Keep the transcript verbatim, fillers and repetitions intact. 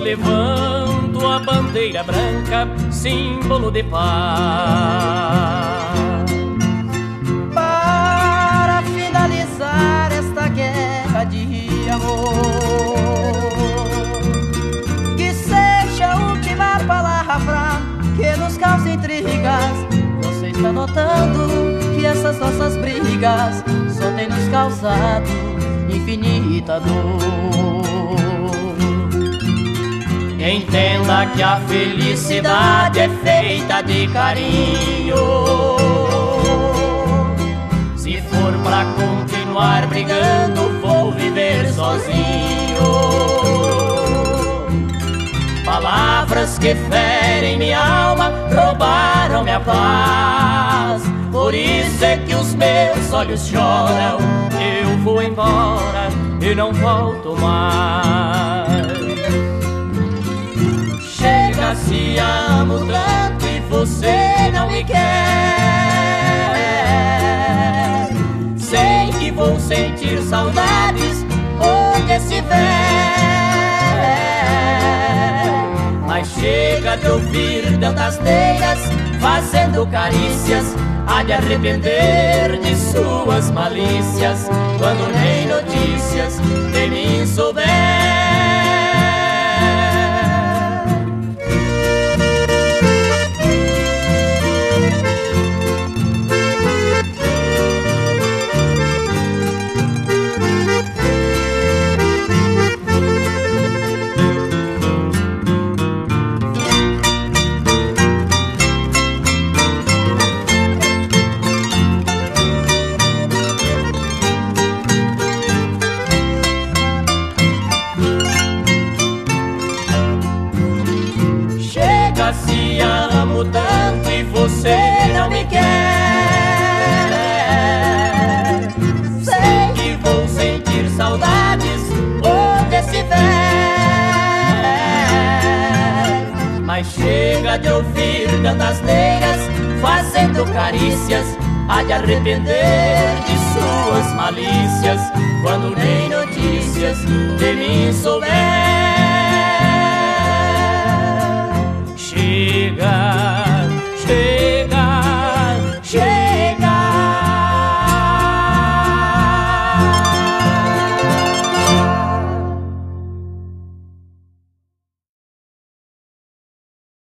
levanto a bandeira branca, símbolo de paz. Para finalizar esta guerra de amor, que seja a última palavra que nos cause intrigas. Você está notando que essas nossas brigas só tem nos causado infinita dor. Entenda que a felicidade é feita de carinho. Se for pra continuar brigando, vou viver sozinho. Palavras que ferem minha alma roubaram minha paz. Por isso é que os meus olhos choram. Eu vou embora e não volto mais. Chega, se amo tanto e você não me quer. Sei que vou sentir saudades onde estiver, mas chega de ouvir tantas neiras fazendo carícias. Há de arrepender de suas malícias quando nem notícias de mim souber. Se amo tanto e você não me quer, sei que vou sentir saudades onde estiver, mas chega de ouvir tantas neiras fazendo carícias. Há de arrepender de suas malícias quando nem notícias de mim souber.